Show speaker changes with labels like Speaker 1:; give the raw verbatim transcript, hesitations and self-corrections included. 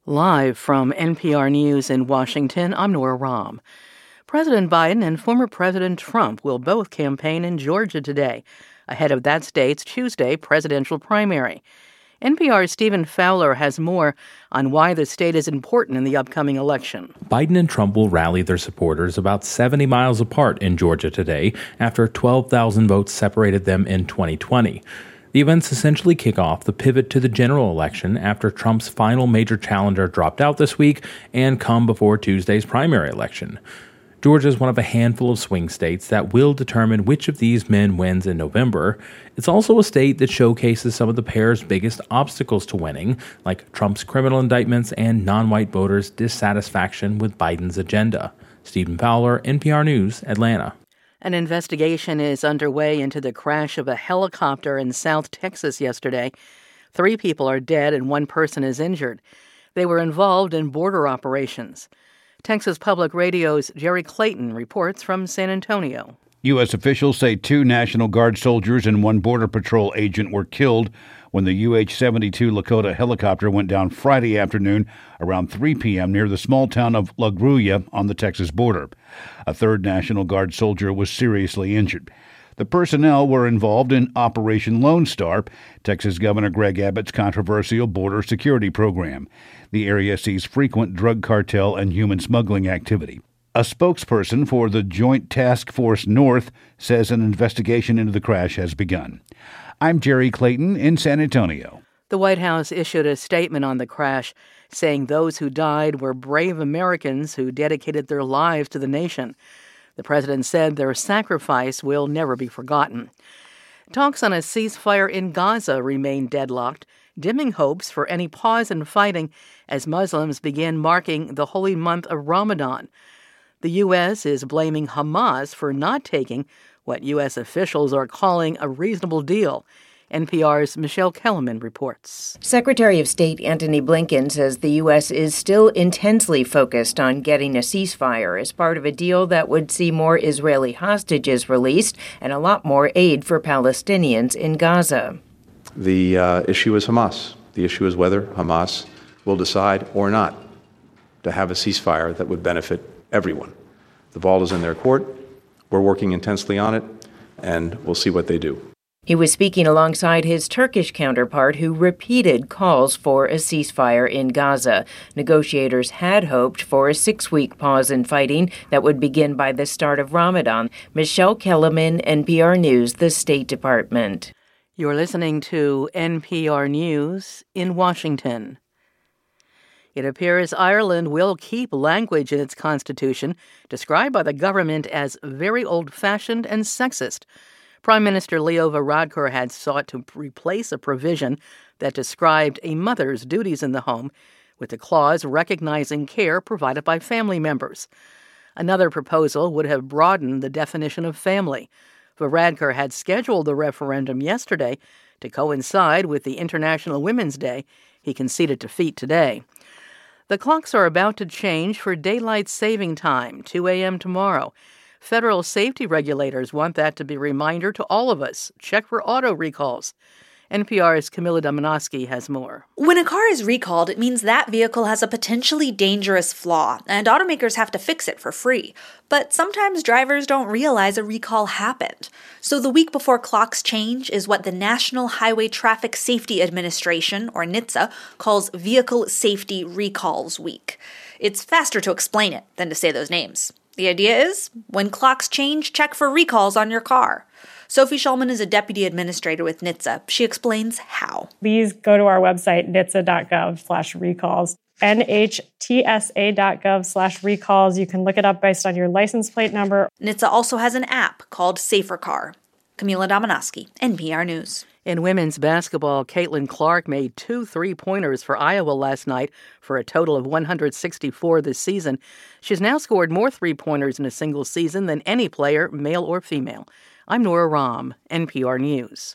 Speaker 1: Live from N P R News in Washington, I'm Nora Rahm. President Biden and former President Trump will both campaign in Georgia today, ahead of that state's Tuesday presidential primary. N P R's Stephen Fowler has more on why the state is important in the upcoming election.
Speaker 2: Biden and Trump will rally their supporters about seventy miles apart in Georgia today after twelve thousand votes separated them in twenty twenty. The events essentially kick off the pivot to the general election after Trump's final major challenger dropped out this week and come before Tuesday's primary election. Georgia is one of a handful of swing states that will determine which of these men wins in November. It's also a state that showcases some of the pair's biggest obstacles to winning, like Trump's criminal indictments and non-white voters' dissatisfaction with Biden's agenda. Stephen Fowler, N P R News, Atlanta.
Speaker 1: An investigation is underway into the crash of a helicopter in South Texas yesterday. Three people are dead and one person is injured. They were involved in border operations. Texas Public Radio's Jerry Clayton reports from San Antonio.
Speaker 3: U S officials say two National Guard soldiers and one Border Patrol agent were killed when the U H seventy-two Lakota helicopter went down Friday afternoon around three p.m. near the small town of La Grulla on the Texas border. A third National Guard soldier was seriously injured. The personnel were involved in Operation Lone Star, Texas Governor Greg Abbott's controversial border security program. The area sees frequent drug cartel and human smuggling activity. A spokesperson for the Joint Task Force North says an investigation into the crash has begun. I'm Jerry Clayton in San Antonio.
Speaker 1: The White House issued a statement on the crash, saying those who died were brave Americans who dedicated their lives to the nation. The president said their sacrifice will never be forgotten. Talks on a ceasefire in Gaza remain deadlocked, dimming hopes for any pause in fighting as Muslims begin marking the holy month of Ramadan. The U S is blaming Hamas for not taking what U S officials are calling a reasonable deal. N P R's Michelle Kellerman reports.
Speaker 4: Secretary of State Antony Blinken says the U S is still intensely focused on getting a ceasefire as part of a deal that would see more Israeli hostages released and a lot more aid for Palestinians in Gaza.
Speaker 5: The uh, issue is Hamas. The issue is whether Hamas will decide or not to have a ceasefire that would benefit everyone. The ball is in their court. We're working intensely on it, and we'll see what they do.
Speaker 4: He was speaking alongside his Turkish counterpart, who repeated calls for a ceasefire in Gaza. Negotiators had hoped for a six-week pause in fighting that would begin by the start of Ramadan. Michelle Kellerman, N P R News, the State Department.
Speaker 1: You're listening to N P R News in Washington. It appears Ireland will keep language in its constitution described by the government as very old-fashioned and sexist. Prime Minister Leo Varadkar had sought to replace a provision that described a mother's duties in the home with a clause recognizing care provided by family members. Another proposal would have broadened the definition of family. Varadkar had scheduled the referendum yesterday to coincide with the International Women's Day. He conceded defeat today. The clocks are about to change for daylight saving time, two a.m. tomorrow. Federal safety regulators want that to be a reminder to all of us. Check for auto recalls. N P R's Camila Domonoske has more.
Speaker 6: When a car is recalled, it means that vehicle has a potentially dangerous flaw, and automakers have to fix it for free. But sometimes drivers don't realize a recall happened. So the week before clocks change is what the National Highway Traffic Safety Administration, or NHTSA, calls Vehicle Safety Recalls Week. It's faster to explain it than to say those names. The idea is, when clocks change, check for recalls on your car. Sophie Shulman is a deputy administrator with NHTSA. She explains how.
Speaker 7: Please go to our website, N H T S A dot gov slash recalls, N H T S A dot gov slash recalls. You can look it up based on your license plate number.
Speaker 6: NHTSA also has an app called Safer Car. Camila Domonoske, N P R News.
Speaker 1: In women's basketball, Caitlin Clark made two three-pointers for Iowa last night for a total of one hundred sixty-four this season. She's now scored more three-pointers in a single season than any player, male or female. I'm Nora Rahm, N P R News.